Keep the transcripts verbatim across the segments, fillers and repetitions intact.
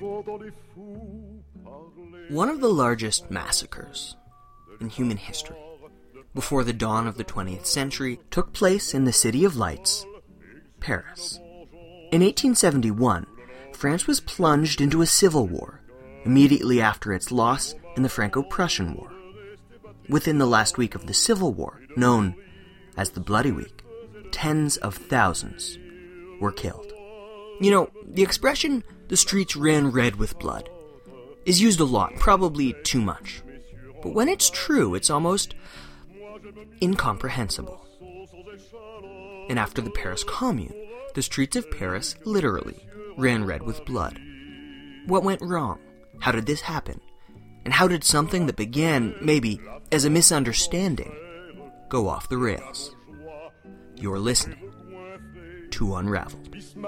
One of the largest massacres in human history, before the dawn of the twentieth century, took place in the City of Lights, Paris. In eighteen seventy-one, France was plunged into a civil war, immediately after its loss in the Franco-Prussian War. Within the last week of the Civil War, known as the Bloody Week, tens of thousands were killed. You know, the expression, "the streets ran red with blood," is used a lot, probably too much. But when it's true, it's almost incomprehensible. And after the Paris Commune, the streets of Paris literally ran red with blood. What went wrong? How did this happen? And how did something that began, maybe, as a misunderstanding, go off the rails? You're listening to Unraveled.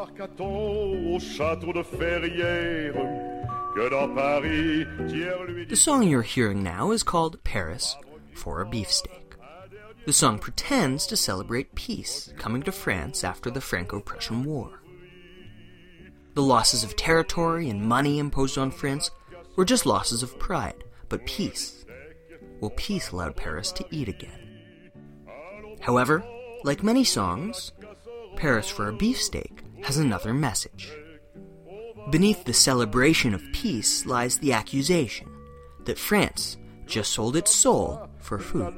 The song you're hearing now is called Paris for a Beefsteak. The song pretends to celebrate peace coming to France after the Franco-Prussian War. The losses of territory and money imposed on France were just losses of pride, but peace, well, peace allowed Paris to eat again. However, like many songs, Paris for a Beefsteak has another message. Beneath the celebration of peace lies the accusation that France just sold its soul for food.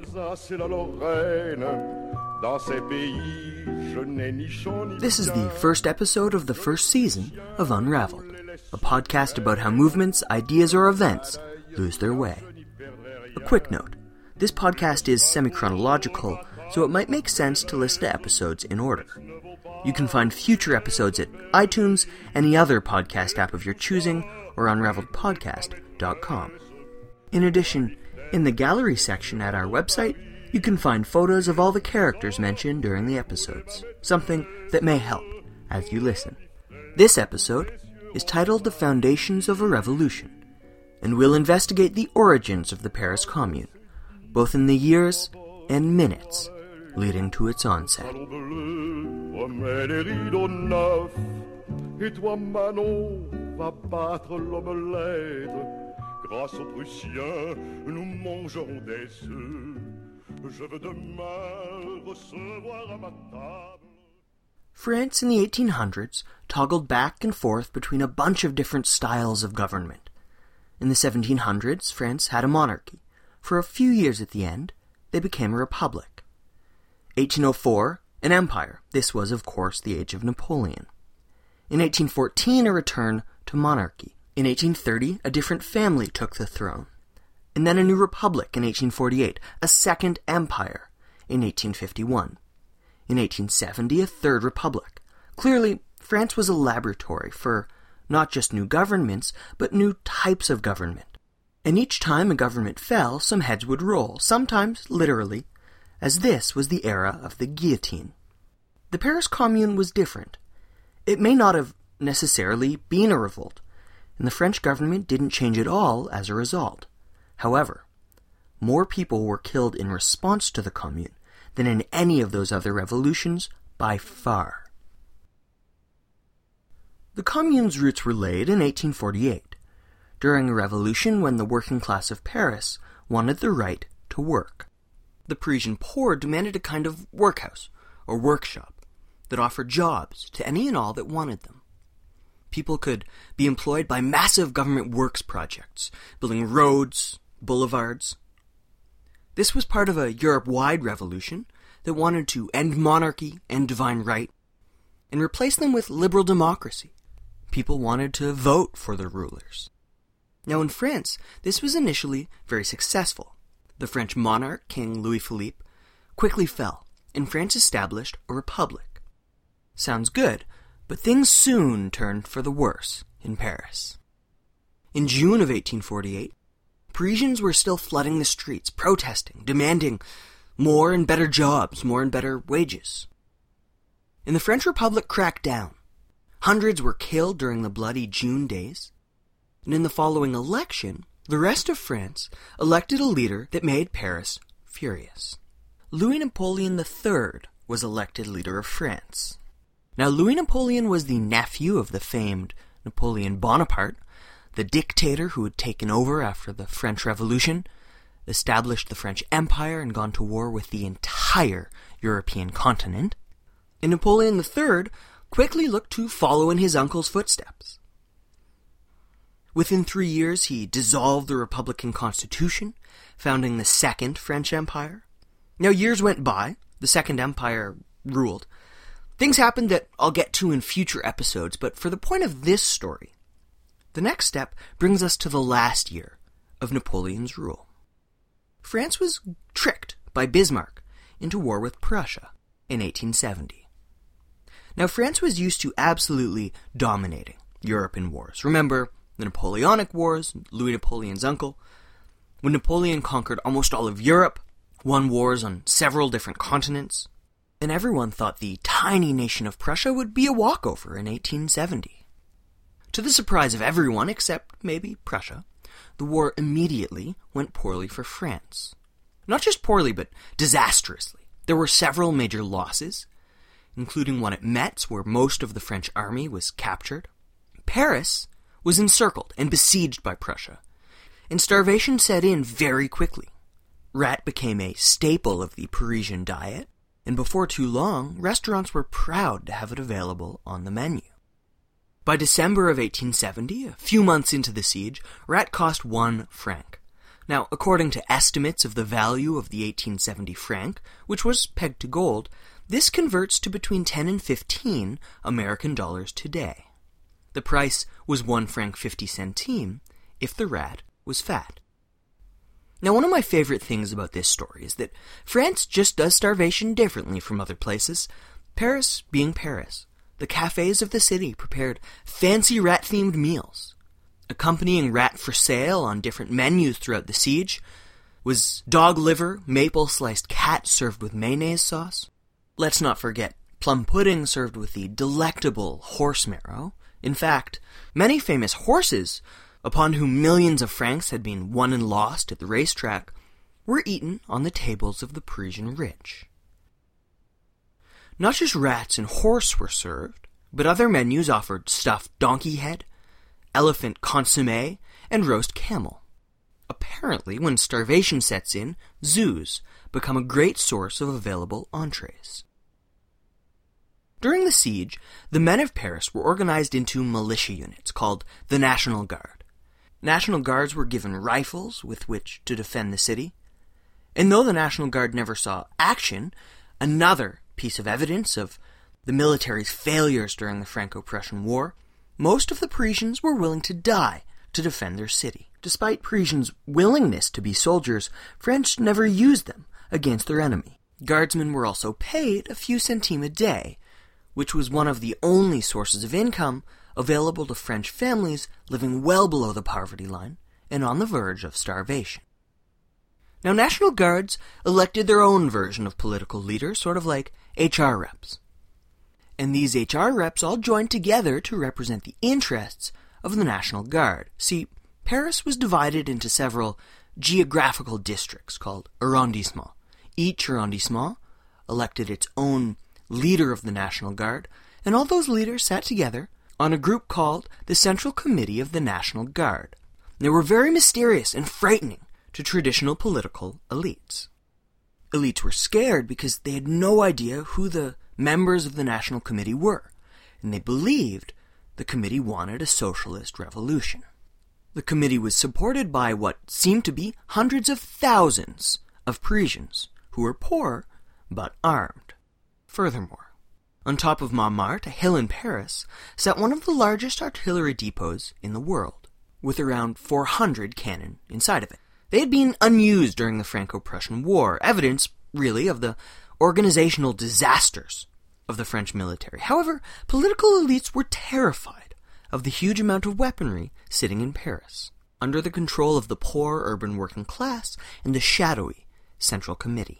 This is the first episode of the first season of Unraveled, a podcast about how movements, ideas, or events lose their way. A quick note, this podcast is semi-chronological, so it might make sense to listen to episodes in order. You can find future episodes at iTunes, any other podcast app of your choosing, or unraveled podcast dot com. In addition, in the gallery section at our website, you can find photos of all the characters mentioned during the episodes, something that may help as you listen. This episode is titled The Foundations of a Revolution, and we'll investigate the origins of the Paris Commune, both in the years and minutes leading to its onset. France in the eighteen hundreds toggled back and forth between a bunch of different styles of government. In the seventeen hundreds, France had a monarchy. For a few years at the end, they became a republic. eighteen oh four, an empire. This was, of course, the age of Napoleon. In eighteen fourteen, a return to monarchy. In eighteen thirty, a different family took the throne. And then a new republic in eighteen forty-eight, a second empire in eighteen fifty-one. In eighteen seventy, a third republic. Clearly, France was a laboratory for not just new governments, but new types of government. And each time a government fell, some heads would roll, sometimes literally, as this was the era of the guillotine. The Paris Commune was different. It may not have necessarily been a revolt, and the French government didn't change at all as a result. However, more people were killed in response to the Commune than in any of those other revolutions by far. The Commune's roots were laid in eighteen forty-eight, during a revolution when the working class of Paris wanted the right to work. The Parisian poor demanded a kind of workhouse or workshop that offered jobs to any and all that wanted them. People could be employed by massive government works projects, building roads, boulevards. This was part of a Europe-wide revolution that wanted to end monarchy and divine right and replace them with liberal democracy. People wanted to vote for their rulers. Now in France, this was initially very successful. The French monarch, King Louis Philippe, quickly fell, and France established a republic. Sounds good, but things soon turned for the worse in Paris. In June of eighteen forty-eight, Parisians were still flooding the streets, protesting, demanding more and better jobs, more and better wages. And the French Republic cracked down. Hundreds were killed during the bloody June days. And in the following election, the rest of France elected a leader that made Paris furious. Louis Napoleon the Third was elected leader of France. Now, Louis Napoleon was the nephew of the famed Napoleon Bonaparte, the dictator who had taken over after the French Revolution, established the French Empire, and gone to war with the entire European continent. And Napoleon the Third quickly looked to follow in his uncle's footsteps. Within three years, he dissolved the Republican Constitution, founding the Second French Empire. Now, years went by. The Second Empire ruled. Things happened that I'll get to in future episodes, but for the point of this story, the next step brings us to the last year of Napoleon's rule. France was tricked by Bismarck into war with Prussia in eighteen seventy. Now, France was used to absolutely dominating Europe in wars. Remember the Napoleonic Wars, Louis Napoleon's uncle, when Napoleon conquered almost all of Europe, won wars on several different continents, and everyone thought the tiny nation of Prussia would be a walkover in eighteen seventy. To the surprise of everyone except maybe Prussia, the war immediately went poorly for France. Not just poorly, but disastrously. There were several major losses, including one at Metz, where most of the French army was captured. Paris was encircled and besieged by Prussia, and starvation set in very quickly. Rat became a staple of the Parisian diet, and before too long, restaurants were proud to have it available on the menu. By December of eighteen seventy, a few months into the siege, rat cost one franc. Now, according to estimates of the value of the eighteen seventy franc, which was pegged to gold, this converts to between ten and fifteen American dollars today. The price was one franc fifty centime if the rat was fat. Now, one of my favorite things about this story is that France just does starvation differently from other places. Paris being Paris, the cafes of the city prepared fancy rat-themed meals. Accompanying rat for sale on different menus throughout the siege was dog liver, maple-sliced cat served with mayonnaise sauce. Let's not forget plum pudding served with the delectable horse marrow. In fact, many famous horses, upon whom millions of francs had been won and lost at the racetrack, were eaten on the tables of the Parisian rich. Not just rats and horse were served, but other menus offered stuffed donkey head, elephant consommé, and roast camel. Apparently, when starvation sets in, zoos become a great source of available entrees. During the siege, the men of Paris were organized into militia units called the National Guard. National Guards were given rifles with which to defend the city. And though the National Guard never saw action, another piece of evidence of the military's failures during the Franco-Prussian War, most of the Parisians were willing to die to defend their city. Despite Parisians' willingness to be soldiers, French never used them against their enemy. Guardsmen were also paid a few centimes a day, which was one of the only sources of income available to French families living well below the poverty line and on the verge of starvation. Now, National Guards elected their own version of political leaders, sort of like H R reps. And these H R reps all joined together to represent the interests of the National Guard. See, Paris was divided into several geographical districts called arrondissements. Each arrondissement elected its own leader of the National Guard, and all those leaders sat together on a group called the Central Committee of the National Guard. They were very mysterious and frightening to traditional political elites. Elites were scared because they had no idea who the members of the National Committee were, and they believed the committee wanted a socialist revolution. The committee was supported by what seemed to be hundreds of thousands of Parisians who were poor but armed. Furthermore, on top of Montmartre, a hill in Paris, sat one of the largest artillery depots in the world, with around four hundred cannon inside of it. They had been unused during the Franco-Prussian War, evidence, really, of the organizational disasters of the French military. However, political elites were terrified of the huge amount of weaponry sitting in Paris, under the control of the poor urban working class and the shadowy Central Committee.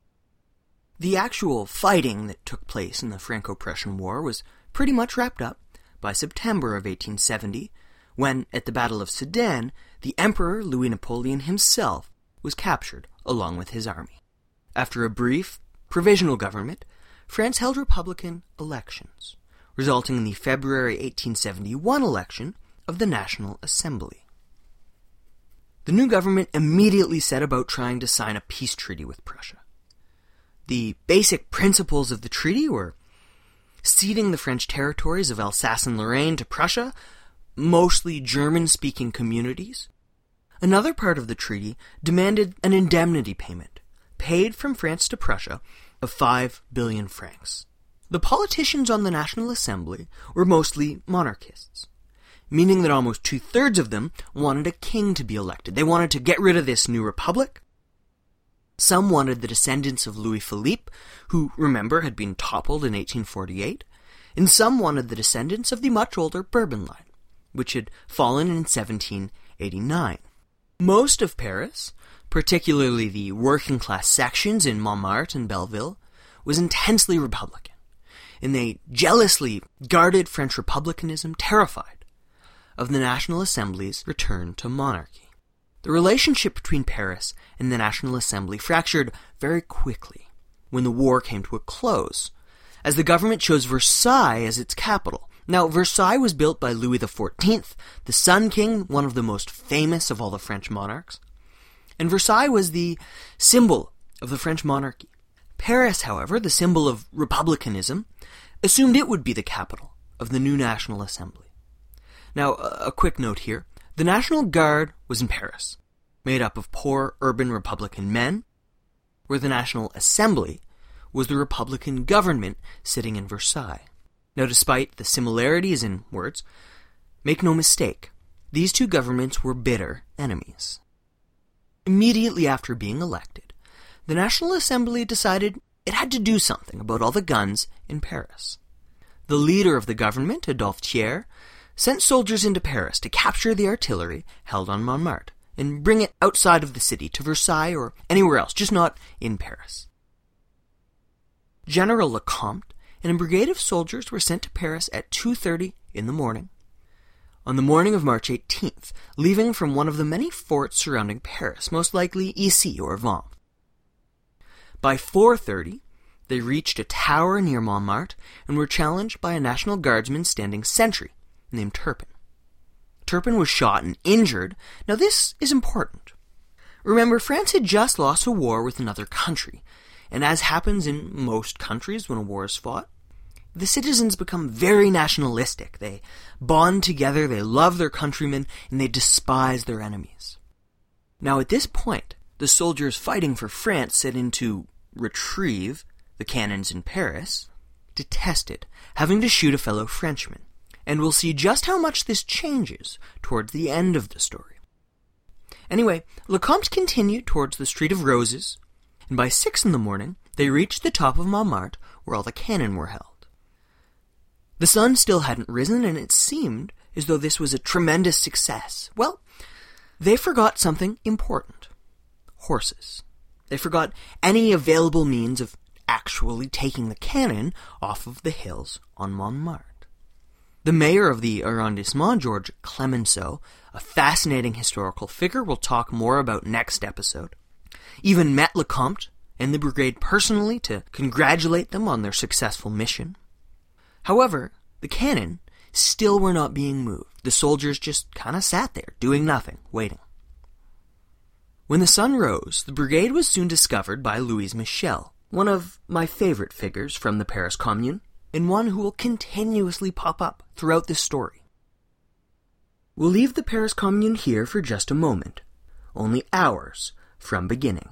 The actual fighting that took place in the Franco-Prussian War was pretty much wrapped up by September of eighteen seventy, when, at the Battle of Sedan, the Emperor Louis Napoleon himself was captured along with his army. After a brief, provisional government, France held republican elections, resulting in the February eighteen seventy-one election of the National Assembly. The new government immediately set about trying to sign a peace treaty with Prussia. The basic principles of the treaty were ceding the French territories of Alsace and Lorraine to Prussia, mostly German-speaking communities. Another part of the treaty demanded an indemnity payment, paid from France to Prussia, of five billion francs. The politicians on the National Assembly were mostly monarchists, meaning that almost two-thirds of them wanted a king to be elected. They wanted to get rid of this new republic. Some wanted the descendants of Louis Philippe, who, remember, had been toppled in eighteen forty-eight, and some wanted the descendants of the much older Bourbon line, which had fallen in seventeen eighty-nine. Most of Paris, particularly the working-class sections in Montmartre and Belleville, was intensely Republican, and they jealously guarded French republicanism, terrified of the National Assembly's return to monarchy. The relationship between Paris and the National Assembly fractured very quickly when the war came to a close, as the government chose Versailles as its capital. Now, Versailles was built by Louis the fourteenth, the Sun King, one of the most famous of all the French monarchs, and Versailles was the symbol of the French monarchy. Paris, however, the symbol of republicanism, assumed it would be the capital of the new National Assembly. Now, a quick note here. The National Guard was in Paris, made up of poor urban Republican men, where the National Assembly was the Republican government sitting in Versailles. Now, despite the similarities in words, make no mistake, these two governments were bitter enemies. Immediately after being elected, the National Assembly decided it had to do something about all the guns in Paris. The leader of the government, Adolphe Thiers, sent soldiers into Paris to capture the artillery held on Montmartre and bring it outside of the city to Versailles or anywhere else, just not in Paris. General Lecomte and a brigade of soldiers were sent to Paris at two thirty in the morning, on the morning of March eighteenth, leaving from one of the many forts surrounding Paris, most likely Issy or Vanves. By four thirty, they reached a tower near Montmartre and were challenged by a National Guardsman standing sentry named Turpin. Turpin was shot and injured. Now this is important. Remember, France had just lost a war with another country, and as happens in most countries when a war is fought, the citizens become very nationalistic. They bond together, they love their countrymen, and they despise their enemies. Now at this point, the soldiers fighting for France set in to retrieve the cannons in Paris, detested having to shoot a fellow Frenchman. And we'll see just how much this changes towards the end of the story. Anyway, Lecomte continued towards the Street of Roses, and by six in the morning, they reached the top of Montmartre, where all the cannon were held. The sun still hadn't risen, and it seemed as though this was a tremendous success. Well, they forgot something important. Horses. They forgot any available means of actually taking the cannon off of the hills on Montmartre. The mayor of the arrondissement, Georges Clemenceau, a fascinating historical figure we'll talk more about next episode, even met Lecomte and the brigade personally to congratulate them on their successful mission. However, the cannon still were not being moved. The soldiers just kind of sat there, doing nothing, waiting. When the sun rose, the brigade was soon discovered by Louise Michel, one of my favorite figures from the Paris Commune, and one who will continuously pop up throughout this story. We'll leave the Paris Commune here for just a moment, only hours from beginning.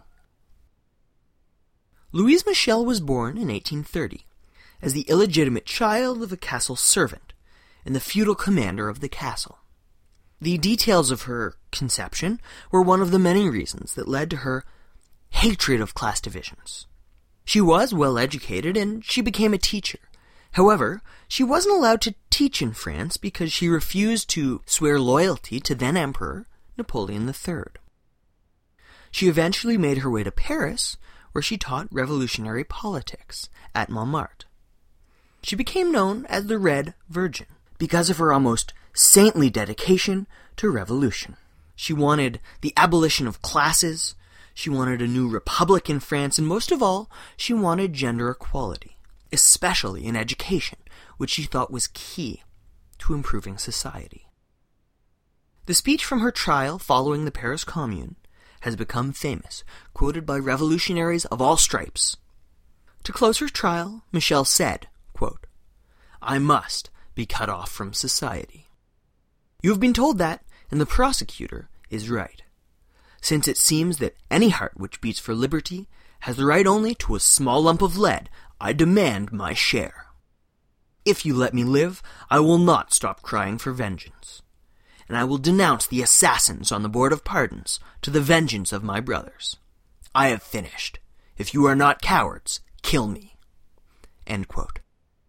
Louise Michel was born in eighteen thirty as the illegitimate child of a castle servant and the feudal commander of the castle. The details of her conception were one of the many reasons that led to her hatred of class divisions. She was well educated and she became a teacher. However, she wasn't allowed to teach in France because she refused to swear loyalty to then-Emperor Napoleon the Third. She eventually made her way to Paris, where she taught revolutionary politics at Montmartre. She became known as the Red Virgin because of her almost saintly dedication to revolution. She wanted the abolition of classes, she wanted a new republic in France, and most of all, she wanted gender equality, especially in education, which she thought was key to improving society. The speech from her trial following the Paris Commune has become famous, quoted by revolutionaries of all stripes. To close her trial, Michel said, quote, "I must be cut off from society." You have been told that, and the prosecutor is right, since it seems that any heart which beats for liberty has the right only to a small lump of lead. I demand my share. If you let me live, I will not stop crying for vengeance, and I will denounce the assassins on the Board of Pardons to the vengeance of my brothers. I have finished. If you are not cowards, kill me." End quote.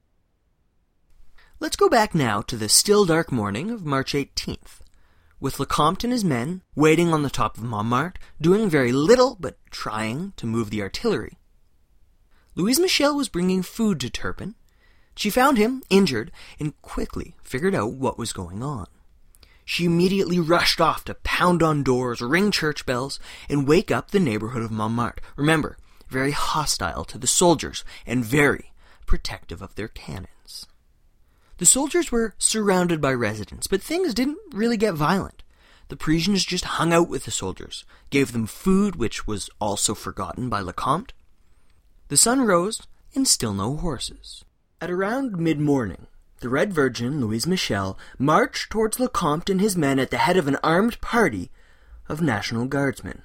Let's go back now to the still dark morning of March eighteenth, with Lecomte and his men waiting on the top of Montmartre, doing very little but trying to move the artillery. Louise Michel was bringing food to Turpin. She found him injured and quickly figured out what was going on. She immediately rushed off to pound on doors, ring church bells, and wake up the neighborhood of Montmartre. Remember, very hostile to the soldiers and very protective of their cannons. The soldiers were surrounded by residents, but things didn't really get violent. The Parisians just hung out with the soldiers, gave them food, which was also forgotten by Lecomte. The sun rose, and still no horses. At around mid-morning, the Red Virgin, Louise Michel, marched towards Lecomte and his men at the head of an armed party of National Guardsmen.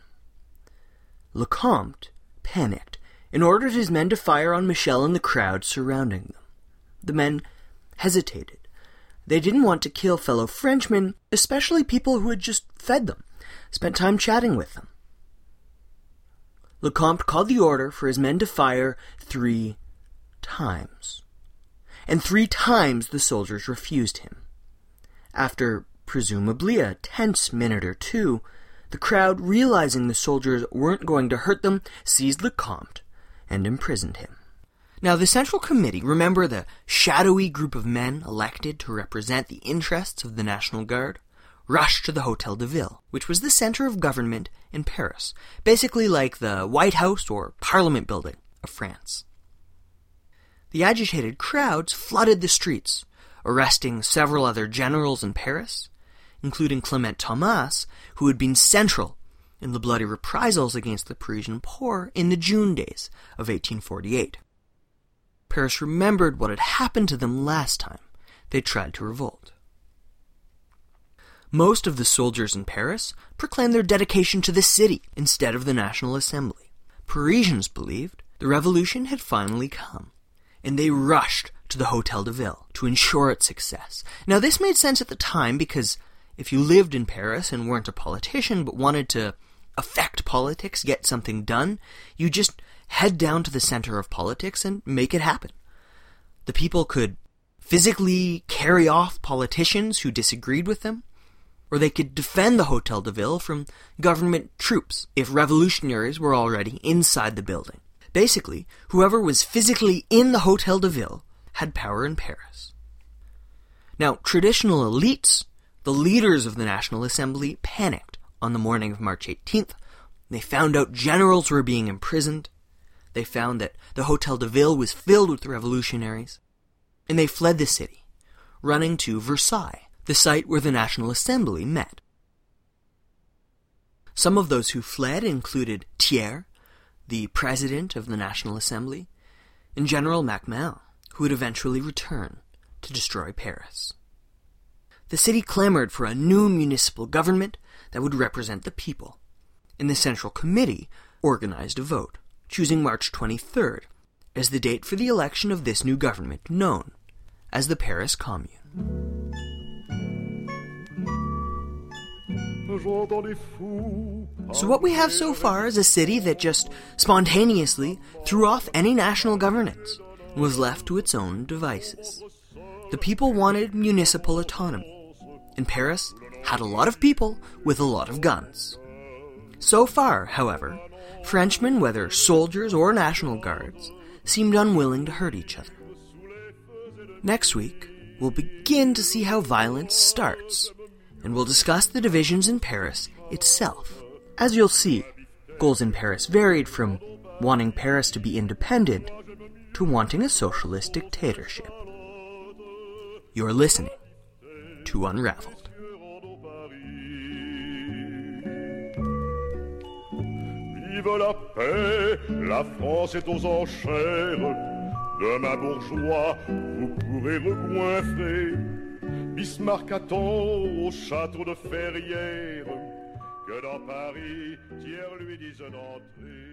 Lecomte panicked and ordered his men to fire on Michel and the crowd surrounding them. The men hesitated. They didn't want to kill fellow Frenchmen, especially people who had just fed them, spent time chatting with them. Lecomte called the order for his men to fire three times. And three times the soldiers refused him. After, presumably, a tense minute or two, the crowd, realizing the soldiers weren't going to hurt them, seized Lecomte and imprisoned him. Now, the Central Committee, remember the shadowy group of men elected to represent the interests of the National Guard, rushed to the Hôtel de Ville, which was the center of government in Paris, basically like the White House or Parliament building of France. The agitated crowds flooded the streets, arresting several other generals in Paris, including Clement Thomas, who had been central in the bloody reprisals against the Parisian poor in the June days of eighteen forty-eight. Paris remembered what had happened to them last time they tried to revolt. Most of the soldiers in Paris proclaimed their dedication to the city instead of the National Assembly. Parisians believed the revolution had finally come, and they rushed to the Hôtel de Ville to ensure its success. Now, this made sense at the time because if you lived in Paris and weren't a politician but wanted to affect politics, get something done, you just head down to the center of politics and make it happen. The people could physically carry off politicians who disagreed with them, or they could defend the Hôtel de Ville from government troops if revolutionaries were already inside the building. Basically, whoever was physically in the Hôtel de Ville had power in Paris. Now, traditional elites, the leaders of the National Assembly, panicked on the morning of March eighteenth. They found out generals were being imprisoned. They found that the Hôtel de Ville was filled with revolutionaries. And they fled the city, running to Versailles, the site where the National Assembly met. Some of those who fled included Thiers, the president of the National Assembly, and General Macmahon, who would eventually return to destroy Paris. The city clamored for a new municipal government that would represent the people, and the Central Committee organized a vote, choosing March twenty-third as the date for the election of this new government, known as the Paris Commune. So what we have so far is a city that just spontaneously threw off any national governance and was left to its own devices. The people wanted municipal autonomy, and Paris had a lot of people with a lot of guns. So far, however, Frenchmen, whether soldiers or National Guards, seemed unwilling to hurt each other. Next week, we'll begin to see how violence starts, and we'll discuss the divisions in Paris itself. As you'll see, goals in Paris varied from wanting Paris to be independent to wanting a socialist dictatorship. You're listening to Unraveled. vive la paix, la France est aux enchères. Demain bourgeois, vous pourrez recoinfrer. Bismarck attend au château de Ferrières que dans Paris, Thiers lui dise d'entrer.